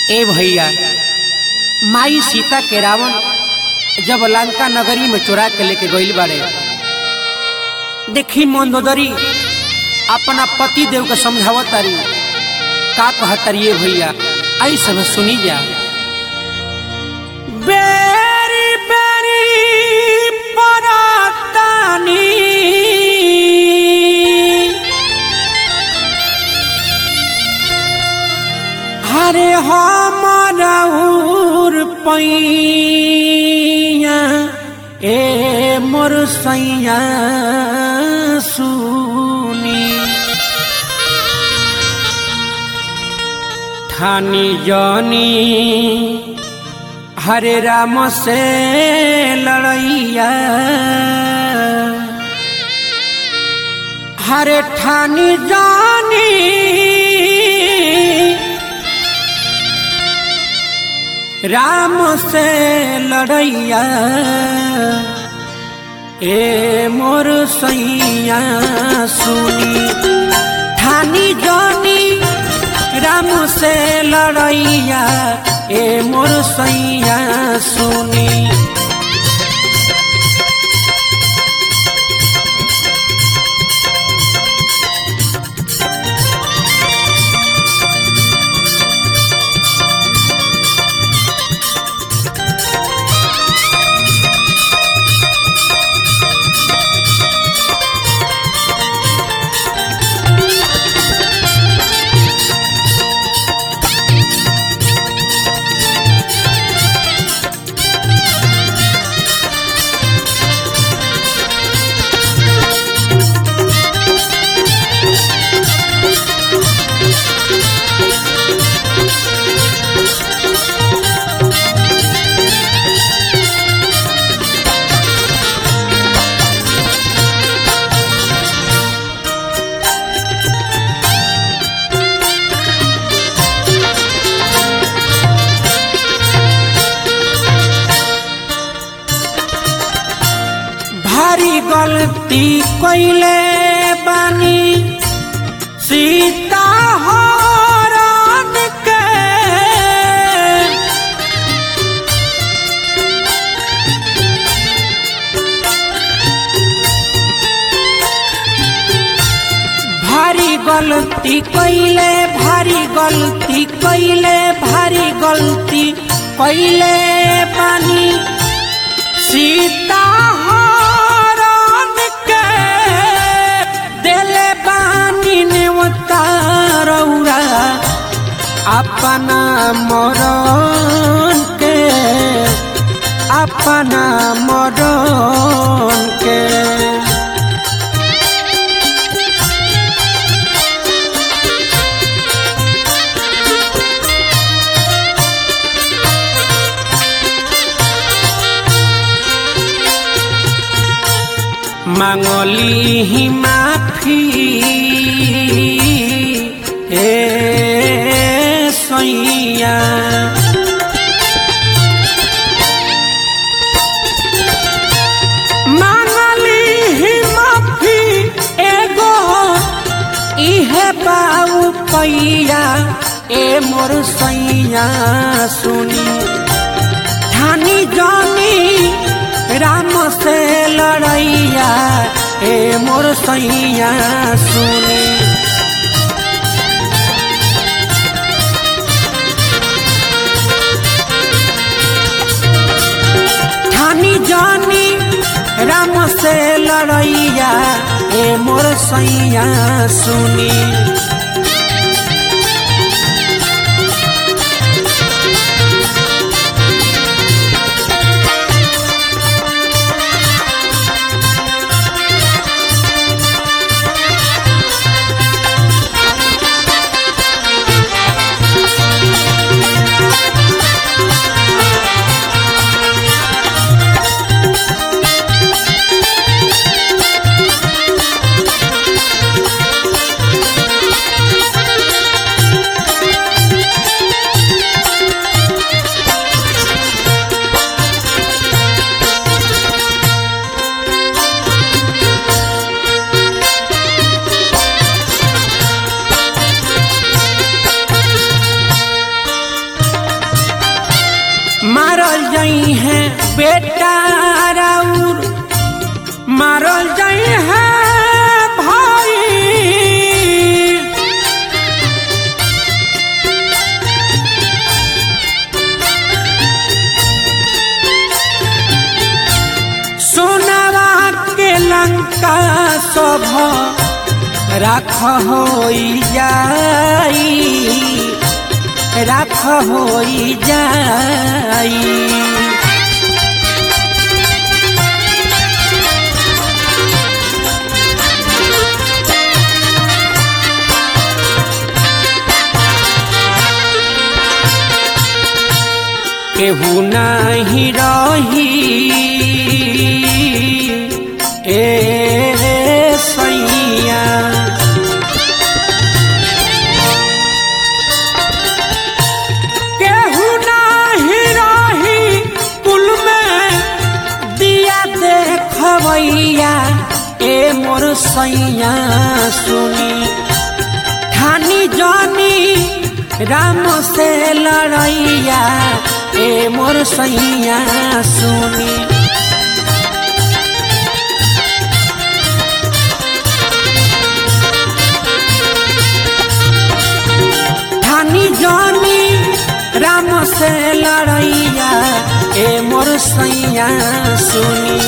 ए भैया, माई सीता के रावण जब लंका नगरी में चुरा के लेके गइल बाड़े, देखी मंदोदरी अपना पति देव के समझावत तारी। का कहतारी ये भैया, आई सब सुनी जा। बेरी बेरी परातानी हरे हमारा पैया ए मोर सैया सुनी ठानी जानी हरे राम से लड़ैया हरे ठानी जानी राम से लड़ैया ए मोर सैया सुनी ठानी जानी राम से लड़ैया ए मोर सैया सुनी। भारी गलती कइले बानी सीता हरण के भारी गलती कइले बानी सीता अपना मरण के मांगली ही माफी सैया मांगली ही माफी एगो इहे बाऊ पैया ए मोर सैया सुनी ठानी जानी राम से लड़ैया ए मोर सैया सुनी। ठानी जानी राम से लड़ैया ए मोर सैया सुनी। जाई है बेटा राउर मारल जाई है भाई सोनावा के लंका शोभ राख होई जाई राख होई जाई केहू नहीं रही ए सैया केहू नहीं रही कुल में दिया देखवैया ए मोर सैया सुनी ठानी जानी राम से लड़ैया ए मोर सैया सुनी ठानी जानी राम से लड़ैया ए मोर सैया सुनी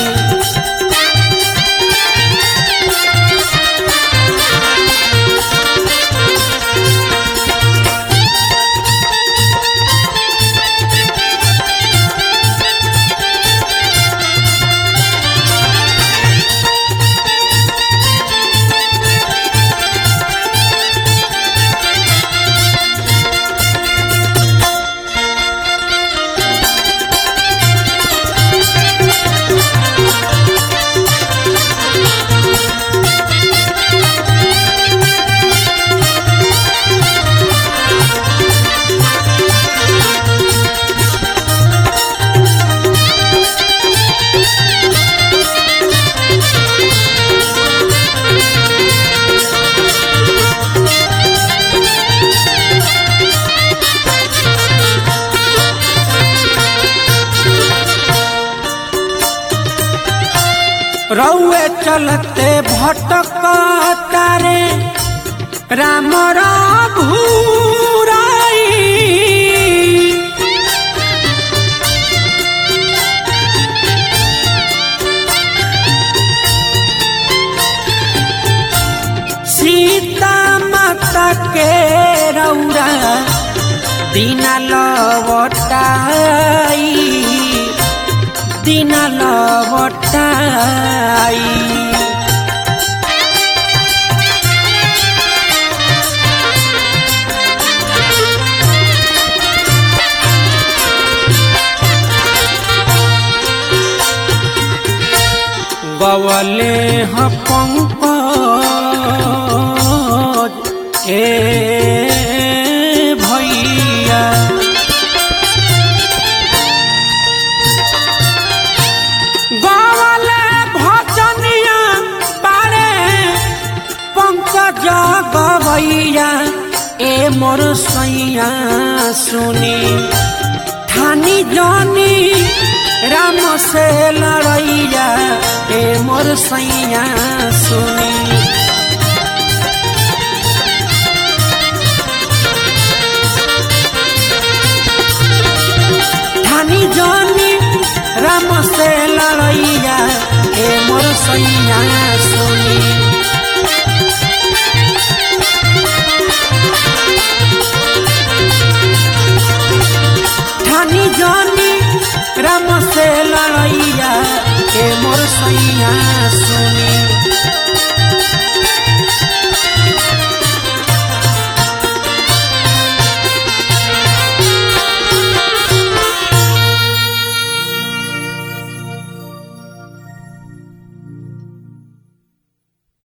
रउए चलते भटकता रे राम रघुराई सीता माता के रउरा दीना लवटाई दीना लवटाई गवले ह पंकज ए भैया गवले भजनिया बारे पंकज गवैया ए मोर सैया सुनी ठानी जानी राम से लड़ैया ए मोर सैया सुनी ठानी जानी राम से लड़ैया ए मोर सैया सुनी ठानी जानी राम से लड़ैया ए मोर सैया सुनी।